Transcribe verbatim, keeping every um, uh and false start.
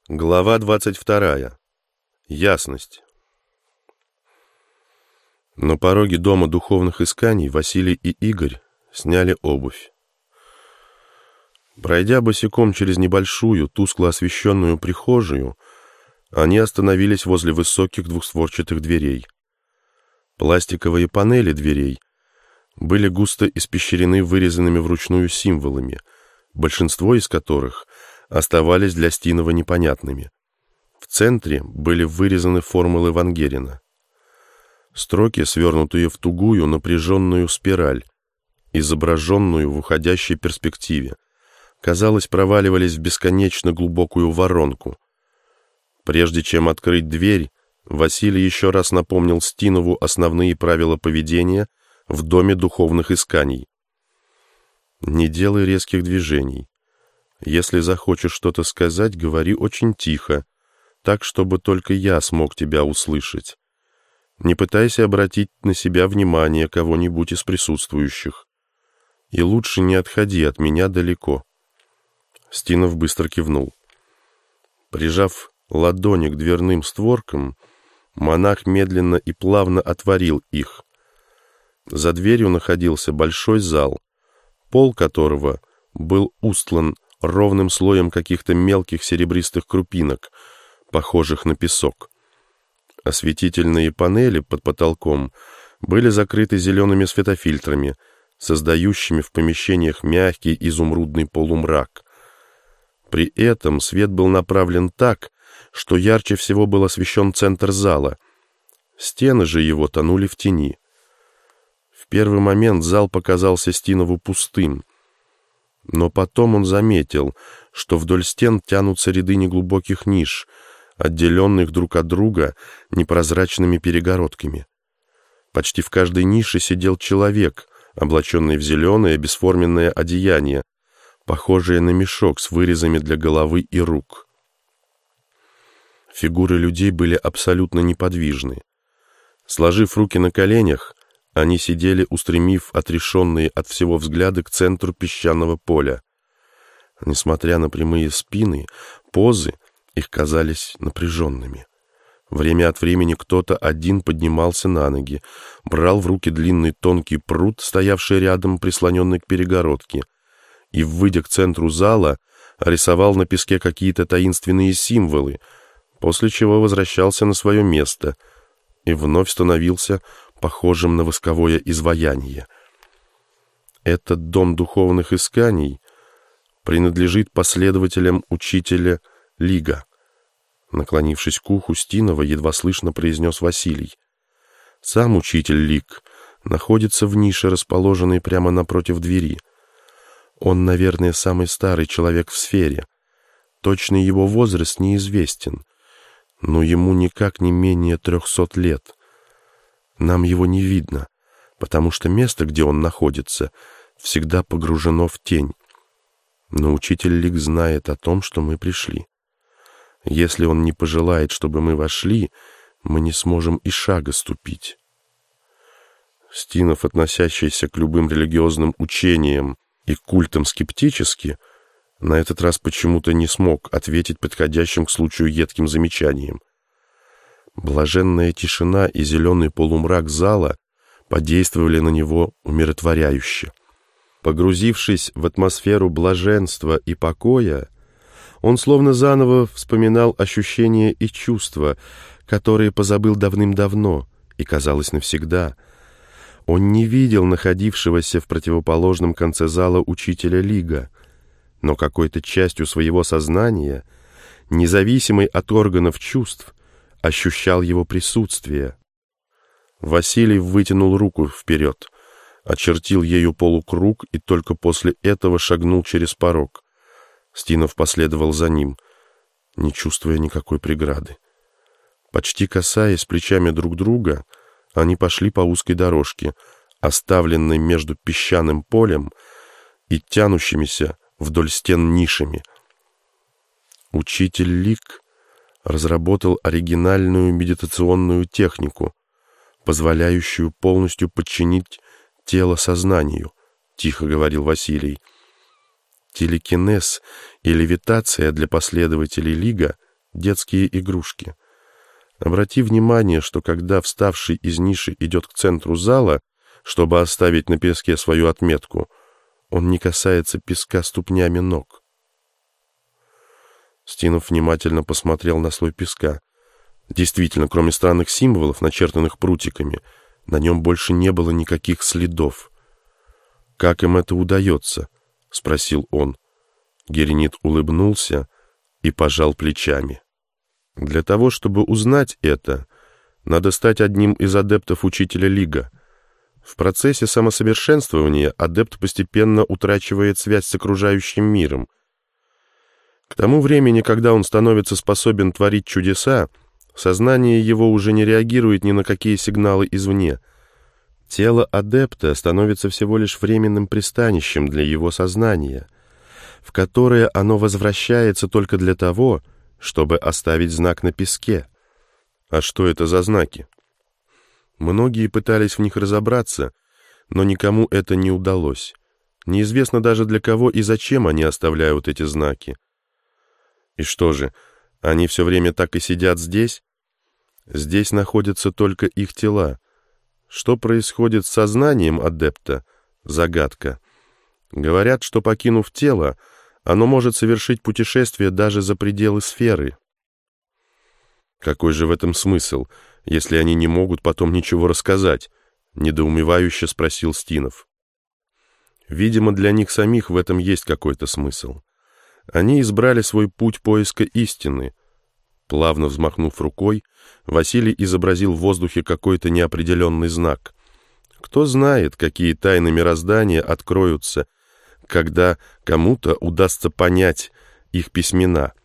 Глава двадцать вторая. Ясность. На пороге дома духовных исканий Василий и Игорь сняли обувь. Пройдя босиком через небольшую, тускло освещенную прихожую, они остановились возле высоких двухстворчатых дверей. Пластиковые панели дверей были густо испещрены вырезанными вручную символами, большинство из которых оставались для Стинова непонятными. В центре были вырезаны формулы Вангерина. Строки, свернутые в тугую, напряженную спираль, изображенную в уходящей перспективе, казалось, проваливались в бесконечно глубокую воронку. Прежде чем открыть дверь, Василий еще раз напомнил Стинову основные правила поведения в доме духовных исканий. Не делай резких движений. Если захочешь что-то сказать, говори очень тихо, так, чтобы только я смог тебя услышать. Не пытайся обратить на себя внимание кого-нибудь из присутствующих. И лучше не отходи от меня далеко. Стинов быстро кивнул. Прижав ладони к дверным створкам, монах медленно и плавно отворил их. За дверью находился большой зал, пол которого был устлан ровным слоем каких-то мелких серебристых крупинок, похожих на песок. Осветительные панели под потолком были закрыты зелеными светофильтрами, создающими в помещениях мягкий изумрудный полумрак. При этом свет был направлен так, что ярче всего был освещен центр зала. Стены же его тонули в тени. В первый момент зал показался Стинову пустым, но потом он заметил, что вдоль стен тянутся ряды неглубоких ниш, отделенных друг от друга непрозрачными перегородками. Почти в каждой нише сидел человек, облаченный в зеленое бесформенное одеяние, похожее на мешок с вырезами для головы и рук. Фигуры людей были абсолютно неподвижны. Сложив руки на коленях, они сидели, устремив отрешенные от всего взгляды к центру песчаного поля. Несмотря на прямые спины, позы их казались напряженными. Время от времени кто-то один поднимался на ноги, брал в руки длинный тонкий прут, стоявший рядом, прислоненный к перегородке, и, выйдя к центру зала, рисовал на песке какие-то таинственные символы, после чего возвращался на свое место и вновь становился похожим на восковое изваяние. Этот дом духовных исканий принадлежит последователям учителя Лига. Наклонившись к уху Стинова, едва слышно произнес Василий. Сам учитель Лиг находится в нише, расположенной прямо напротив двери. Он, наверное, самый старый человек в сфере. Точный его возраст неизвестен, но ему никак не менее трехсот лет. Нам его не видно, потому что место, где он находится, всегда погружено в тень. Но учитель Лиг знает о том, что мы пришли. Если он не пожелает, чтобы мы вошли, мы не сможем и шага ступить. Стинов, относящийся к любым религиозным учениям и культам скептически, на этот раз почему-то не смог ответить подходящим к случаю едким замечанием. Блаженная тишина и зеленый полумрак зала подействовали на него умиротворяюще. Погрузившись в атмосферу блаженства и покоя, он словно заново вспоминал ощущения и чувства, которые позабыл давным-давно и, казалось, навсегда. Он не видел находившегося в противоположном конце зала учителя Лига, но какой-то частью своего сознания, независимой от органов чувств, ощущал его присутствие. Василий вытянул руку вперед, очертил ею полукруг и только после этого шагнул через порог. Стинов последовал за ним, не чувствуя никакой преграды. Почти касаясь плечами друг друга, они пошли по узкой дорожке, оставленной между песчаным полем и тянущимися вдоль стен нишами. Учитель Лиг разработал оригинальную медитационную технику, позволяющую полностью подчинить тело сознанию, тихо говорил Василий. Телекинез и левитация для последователей Лига детские игрушки. Обрати внимание, что когда вставший из ниши идет к центру зала, чтобы оставить на песке свою отметку, он не касается песка ступнями ног. Стинов внимательно посмотрел на слой песка. Действительно, кроме странных символов, начертанных прутиками, на нем больше не было никаких следов. «Как им это удается?» — спросил он. Геренит улыбнулся и пожал плечами. «Для того, чтобы узнать это, надо стать одним из адептов учителя Лига. В процессе самосовершенствования адепт постепенно утрачивает связь с окружающим миром. К тому времени, когда он становится способен творить чудеса, сознание его уже не реагирует ни на какие сигналы извне. Тело адепта становится всего лишь временным пристанищем для его сознания, в которое оно возвращается только для того, чтобы оставить знак на песке. А что это за знаки? Многие пытались в них разобраться, но никому это не удалось. Неизвестно даже для кого и зачем они оставляют эти знаки. И что же, они все время так и сидят здесь? Здесь находятся только их тела. Что происходит с сознанием адепта? Загадка. Говорят, что, покинув тело, оно может совершить путешествие даже за пределы сферы. Какой же в этом смысл, если они не могут потом ничего рассказать? Недоумевающе спросил Стинов. Видимо, для них самих в этом есть какой-то смысл. Они избрали свой путь поиска истины. Плавно взмахнув рукой, Василий изобразил в воздухе какой-то неопределенный знак. Кто знает, какие тайны мироздания откроются, когда кому-то удастся понять их письмена.